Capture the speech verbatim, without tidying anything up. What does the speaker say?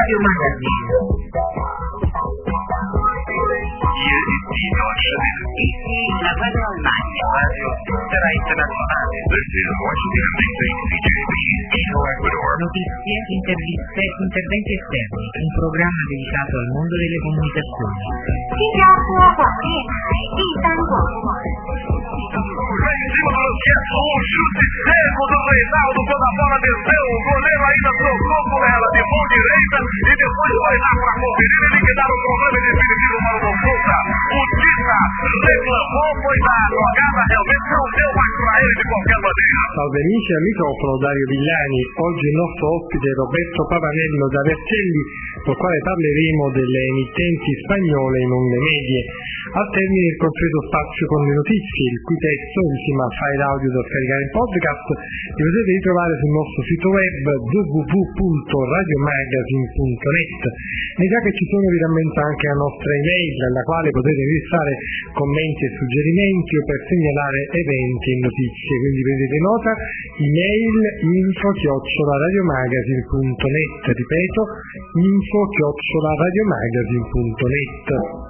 Radio Magazine. Hier ist die deutsche Welle. Ici la Radio Almagna. Radio Intera Internazionale. This is Washington D C, C J B, Quito, Ecuador. Notizie, interviste, interventi esterni. Un programma dedicato al mondo delle comunicazioni. 新加坡广电台第三广播网。 Em cima do Luquete, o chute seco do Reinaldo quando a bola desceu, o goleiro ainda tocou com ela de mão direita e depois foi lá para conferir e liquidar o problema definitivo para o Consulta. O Tita reclamou, foi da jogada, realmente não deu mais para ele de qualquer maneira. Salve amici, al microfono Dario Vigliani. Oggi il nostro ospite è Roberto Pavanello da Vercelli, col quale parleremo delle emittenti spagnole in onde medie. Al termine il consueto spazio con le notizie, il cui testo, insieme al file audio da scaricare in podcast, li potete ritrovare sul nostro sito web w w w punto radio magazine punto net. E già che ci sono, vi rammento anche la nostra email, alla quale potete inviare commenti e suggerimenti o per segnalare eventi e notizie. Quindi prendete nota, email info chiocciola radiomagazine punto net, ripeto, info chiocciola radiomagazine punto net.